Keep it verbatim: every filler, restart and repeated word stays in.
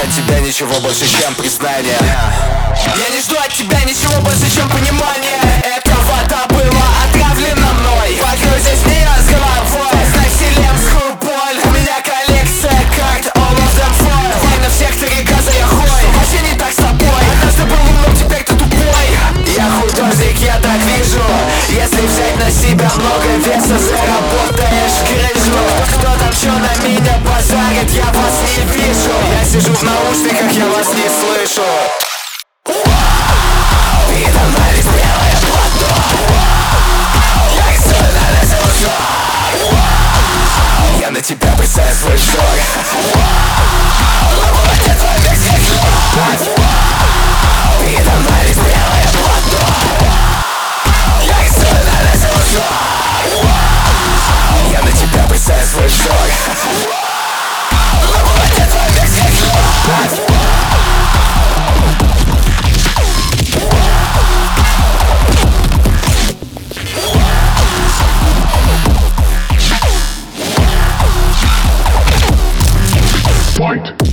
от тебя ничего больше, чем признание. Я не жду от тебя ничего больше, чем понимание. Эта вода была отравлена мной. Погрузись в нее с головой, знай вселенскую боль. У меня коллекция карт, all of them foil. Война в секторе газа, я хой. Вообще не так с тобой. Однажды был умным, теперь ты тупой. Я художник, я так вижу. Если взять на себя много веса, заработаешь крышу. Кто там чё на меня базарит, я вас не вижу. Я сижу в наушниках, я вас не слышу. Передо мной лишь белое полотно. Я рисую на нас. Я на тебя бросаю свой взор. Ловлю твой весь взгляд. Передо мной лишь белое полотно. Я рисую на нас. Я на тебя бросаю свой взор. Ловлю твой весь взгляд. Fight!